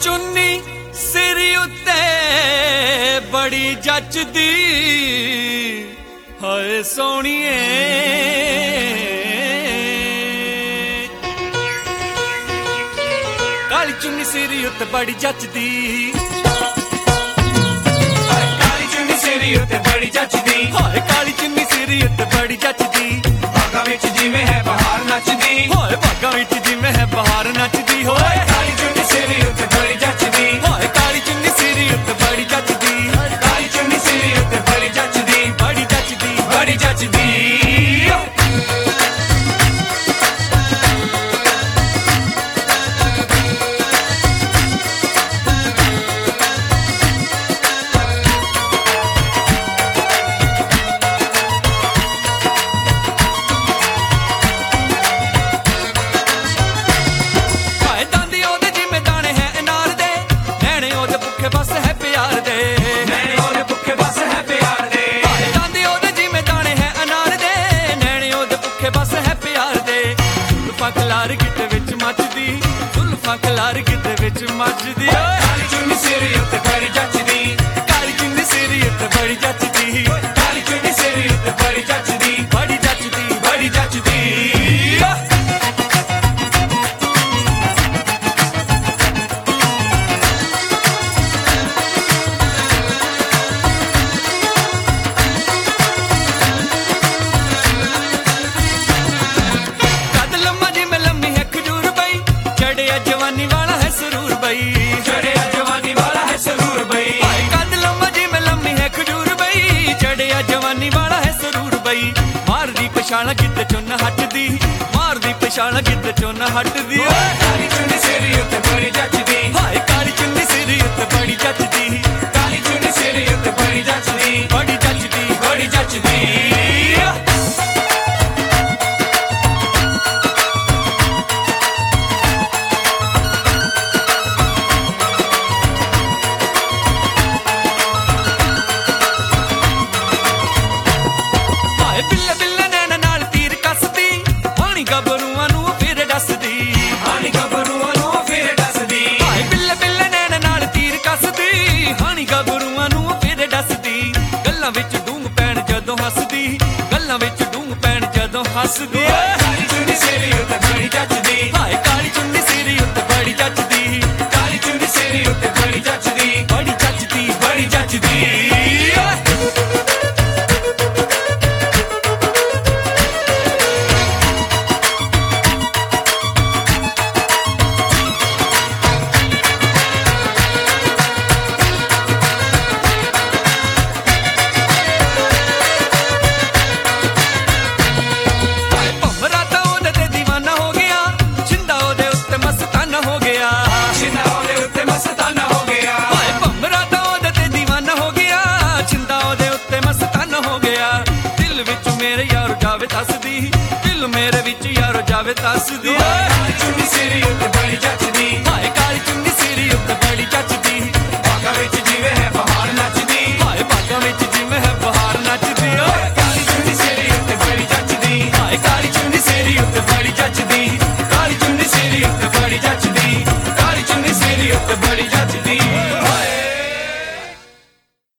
चुन्नी सिर उत्ते बड़ी जचदी हाय सोहणीए काली चुन्नी सिर उत्ते बड़ी जचदी काली चुन्नी सिर उत्ते बड़ी जचदी हाय काली चुन्नी सिर उत्ते बड़ी जचदी बागां विच जिवें है बहार नचदी हाय बागां विच जिवें है बहार नचदी होए काली चुन्नी सिर उत्ते बड़ी जचदी हाय काली चुन्नी सिर उत्ते बड़ी जचदी काली चुन्नी सिर उत्ते बड़ी जचदी बड़ी जचदी बड़ी जचदी बस है प्यार दे नैने ओदे भुखे बस है प्यार दे दांदे ओदे जिवें दाने है अनार दे नैने ओदे भुखे बस है प्यार दे जुल्फां खलार गिद्ध विच मचदी जुल्फां खलार गिद्ध विच मचदी काली चुन्नी सिर उत्ते बड़ी जचदी काली चुन्नी सिर उत्ते बड़ी जचदी काली चुन्नी सिर उत्ते बड़ी जचदी बड़ी जचदी बड़ी जचदी जवानी वाला है सुरूर बई चढ़िया जवानी वाला है सुरूर बई कद लम्बा जी में लम्बी है खजूर बई चढ़िया जवानी वाला है सुरूर बई मार दी पछाण गिद्ध चुन हटदी मार दी पछाण गिद्ध चुन हटदी काली चुन्नी सिर उत्ते बड़ी जचदी हाय काली चुन्नी सिर उत्ते बड़ी जचदी काली चुन्नी सिर उत्ते बड़ी जचदी बड़ी जचदी बड़ी जचदी बिल्ले बिल्ले नैना नाल तीर कसदी हानी गबरूआं नूं फिर डसदी हानी गबरूआं नूं फिर डसदी हाय बिल्ले बिल्ले नैना नाल तीर कसदी हानी गबरूआं नूं फिर डसदी गल्लां विच डूंग पैण जदों हसदी गल्लां विच डूंग पैण जदों हसदी काली चुन्नी सिर उत्ते बड़ी जचदी हाय काली चुन्नी सिर उत्ते बड़ी जचदी काली चुन्नी सिर उत्ते बड़ी जचदी बड़ी जचदी बड़ी जचदी मेरे यारो जावे तसदी दिल मेरे विच यारो जावे तसदी काली चुन्नी सिर उत्ते बड़ी जचदी हाय काली चुन्नी सिर उत्ते बड़ी जचदी बागां विच जिवें है बहार नचदी हाय बागां विच जिवें है बहार नचदी काली चुन्नी सिर उत्ते बड़ी जचदी हाय काली चुन्नी सिर उत्ते बड़ी जचदी काली चुन्नी सिर उत्ते बड़ी जचदी काली चुन्नी सिर उत्ते बड़ी